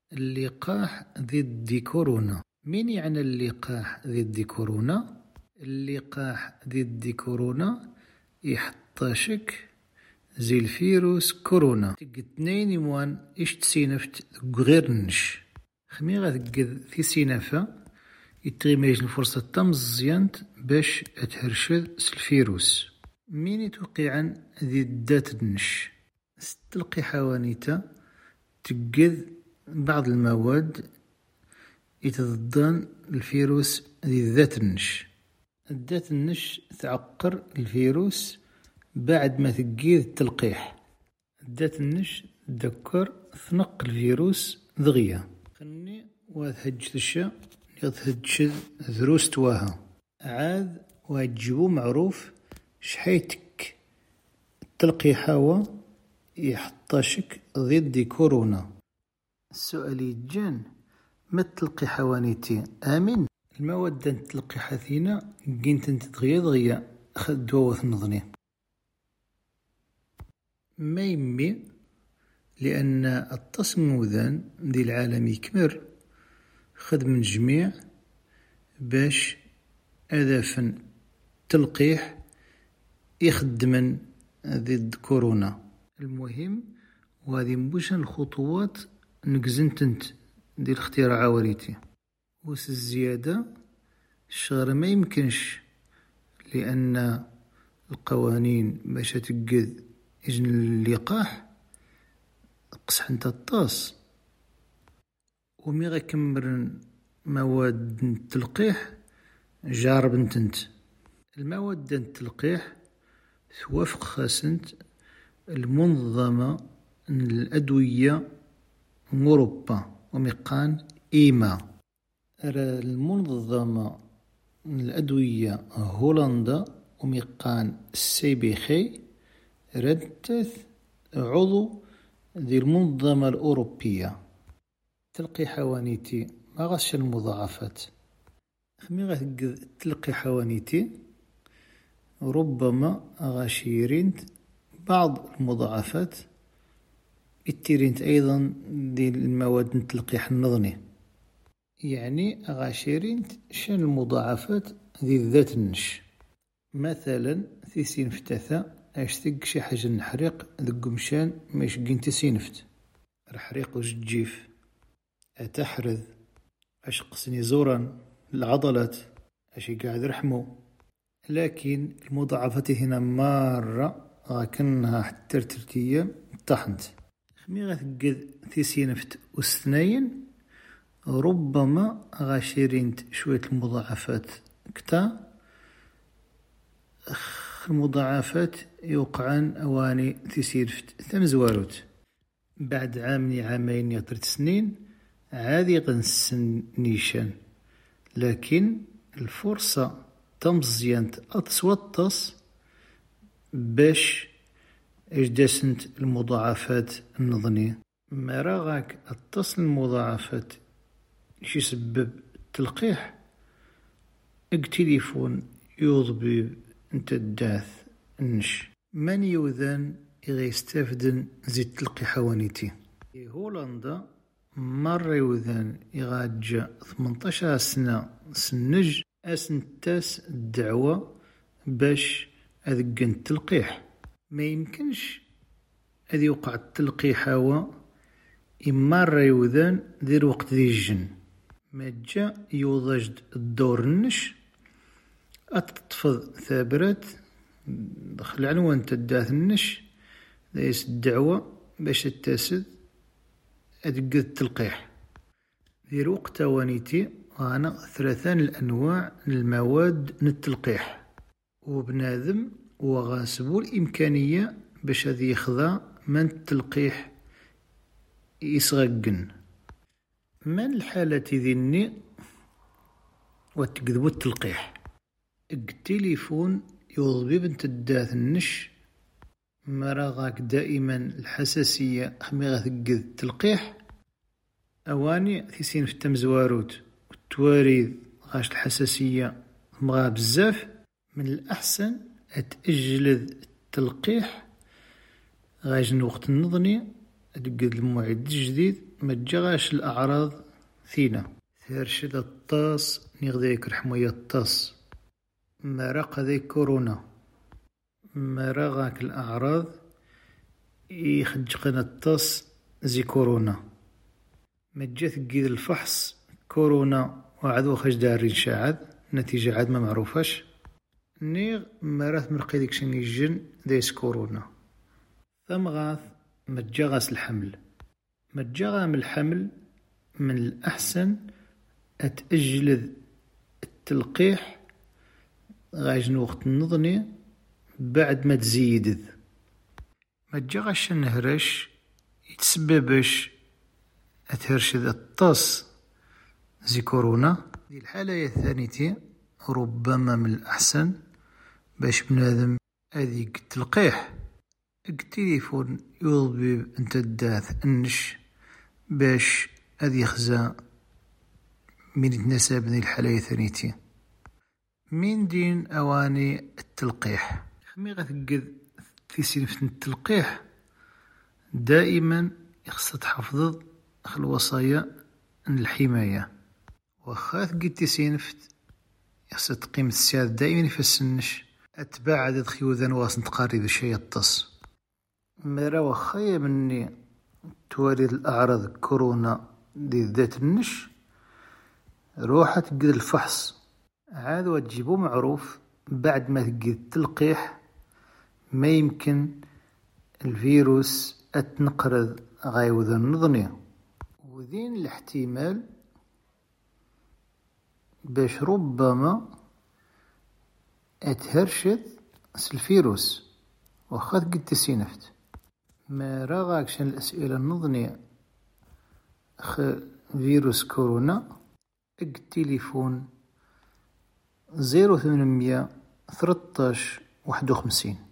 اللقاح ضد كورونا. من يعني اللقاح ضد كورونا؟ اللقاح ضد كورونا يحطاشك زي الفيروس كورونا تنين يموان إش تسينفت غير نش خمي غتقد في سينافة يتغيميج الفرصة تمزيانت باش تهرشد الفيروس مين يتوقعن ذي الدات النش ستلقي حوانيتا تقد بعض المواد يتضدان الفيروس ذي ذات النش. الذات النش تعقر الفيروس بعد ما تقيد التلقيح. الذات النش تذكر ثنق الفيروس دغيا خني وتهجد الشا يتهجد ذروس تواها عاد وتجيبو معروف شحيتك التلقيح هوا يحطاشك ضد كورونا. السؤال يجان ما تلقي حوانيتي آمن المواد تلقي حثينا قينت تدغيا دغيا خد دواوث النظني ما يمي لأن التصمودان دي العالم يكمر خد من جميع باش أذافن تلقيح يخدمن ضد كورونا. المهم وهذه مبوشن الخطوات نقزنتنت دي الاختراع وريتي وس الزيادة الشغر ما يمكنش لأن القوانين باش تقد إجن اللقاح قصح انت الطاس ومي غيكمرن مواد التلقيح جارب انت المواد التلقيح توافق خاسنت المنظمة الأدوية أوروبا ومقان إيما المنظمة الأدوية هولندا ومقان السيبيخي ردت عضو ذي المنظمة الأوروبية تلقي حوانيتي ما غاش المضاعفات خمي غتقد تلقي حوانيتي ربما غاشيرين بعض المضاعفات التيرينت أيضا دي المواد التلقيح النظني يعني غاشيرين شان المضاعفات ذي ذات النش مثلا في سينفتاثا اشتق شي حاجة نحريق ذك مشان ماش قين تسينفت رحريق وش تجيف أتحرذ أشقسني زورا العضلات أشي قاعد رحمو لكن المضاعفات هنا مرة غاكنها حتى ترتية طحنت خمي غتقد تسينفت وستناين ربما غاشيرين شوية المضاعفات كتا المضاعفات يوقعان أواني تسيرفت تمزواروت بعد عامين يا 3 سنين عادي غنسن نيشان لكن الفرصة تمزيانت أتصوطس باش اجداسنت المضاعفات النظنية ما راغاك اتصل المضاعفات اش يسبب التلقيح تليفون يوضبي انت الداث النش من يوذان يغيستافدن زيت تلقي حوانيتي هولندا مرة يوذان يغاجا 18 سنة سنج أسنتاس الدعوة باش أذقن التلقيح ما يمكنش أذ يوقع التلقيح هوا مرة يوذان ذي الوقت ذي الجن ما جا يوضجد الدور النش أتطفض ثابرات دخل عنوان تداث النش ليس الدعوة باش التاسد أدقد التلقيح ذي الوقت وانيتي غانا 3 الأنواع المواد التلقيح وبنادم وغاسبو الإمكانية باش هذي يخضع من التلقيح يسغقن من الحالة ذيني وتقذبو التلقيح التليفون يوضبي بنت الداث النش مراغاك دائما الحساسية خمي غتقذ التلقيح أواني ثيسين في التمزواروت والتواريد غاش الحساسية مغا بزاف من الأحسن أتأجلذ التلقيح غاجن وقت النظني تقد المعد الجديد ما تجاغاش الأعراض ثينا ثيرشد الطاس نغذي يكرح مية الطاس مرق ذي كورونا مرغاك الأعراض يخجقنا الطاس زي كورونا مجات قيد الفحص كورونا وعدو خش دارين شاعد نتيجة عاد ما معروفاش نيغ مرات مرقي ديك شني الجن ديس كورونا ثمغاث متجاغس الحمل متجاغا من الحمل من الأحسن أتأجلذ التلقيح غايجن وقت النظني بعد ما تزيدذ متجاغش النهرش يتسببش أتهرشد الطاس زي كورونا. دي الحالة الثانية ربما من الأحسن باش بنادم هذيك التلقيح التليفون يوضبي انت الداث النش باش هذي خزا من يتناسب ذي الحالة الثانية من دين أواني التلقيح خمي غتقد في سنفة التلقيح دائما يخص تحفظ الوصايا الحماية وخاث قد تسينفت يخص تقيم السياد دائما يفسنش أتباع عدد خيوذان واس نتقاري بشي الطس مرا وخايا مني توالي الأعراض كورونا دي ذات النش روحة تقد الفحص عاد وتجيبو معروف بعد ما تقد التلقيح ما يمكن الفيروس أتنقرض غايوذا النظني وذين الاحتمال باش ربما أتهرشد الفيروس وخاذ قد تسينفت ما راغاك شان الأسئلة النظني فيروس كورونا التليفون 0800 13 51.